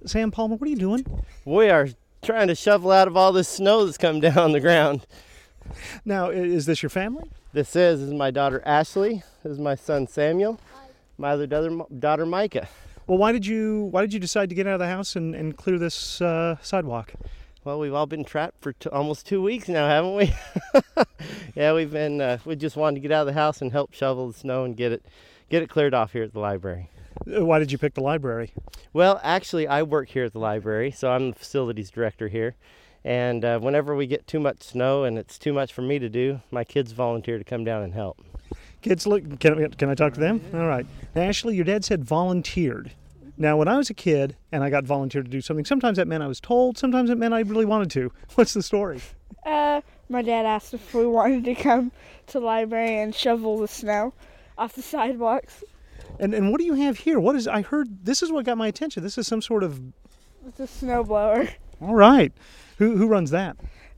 Sam Palmer, what are you doing? We are trying to shovel out of all this snow that's come down on the ground. Now, is this your family? This is my daughter Ashley. This is my son Samuel. My other daughter Micah. Well, why did you decide to get out of the house and clear this sidewalk? Well, we've all been trapped for almost 2 weeks now, haven't we? Yeah, we just wanted to get out of the house and help shovel the snow and get it cleared off here at the library. Why did you pick the library? Well, actually, I work here at the library, so I'm the facilities director here. And whenever we get too much snow and it's too much for me to do, my kids volunteer to come down and help. Kids, look, can I talk to them? All right. Now, Ashley, your dad said volunteered. Now, when I was a kid and I got volunteered to do something, sometimes that meant I was told, sometimes it meant I really wanted to. What's the story? My dad asked if we wanted to come to the library and shovel the snow off the sidewalks. And what do you have here? I heard this is what got my attention. This is some sort of... It's a snow blower. All right. Who runs that?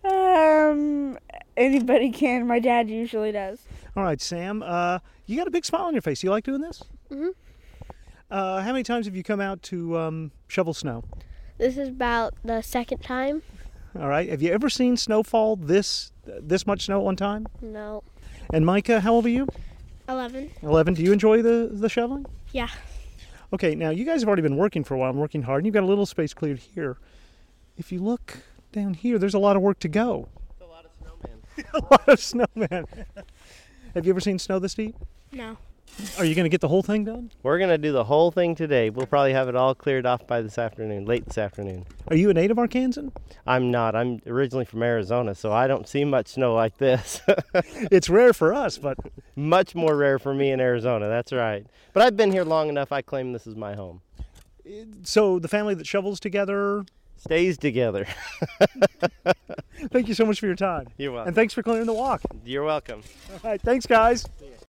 Anybody can. My dad usually does. All right, Sam. You got a big smile on your face. You like doing this? Mm-hmm. How many times have you come out to shovel snow? This is about the second time. All right. Have you ever seen snowfall this much snow at one time? No. And Micah, how old are you? 11. 11. Do you enjoy the shoveling? Yeah. Okay, now you guys have already been working for a while and working hard, and you've got a little space cleared here. If you look down here, there's a lot of work to go. A lot of snowmen. A lot of snowmen. Have you ever seen snow this deep? No. Are you going to get the whole thing done? We're going to do the whole thing today. We'll probably have it all cleared off by late this afternoon. Are you a native Arkansan? I'm not. I'm originally from Arizona, so I don't see much snow like this. It's rare for us, but... Much more rare for me in Arizona, that's right. But I've been here long enough, I claim this is my home. So the family that shovels together... Stays together. Thank you so much for your time. You're welcome. And thanks for clearing the walk. You're welcome. All right, thanks, guys.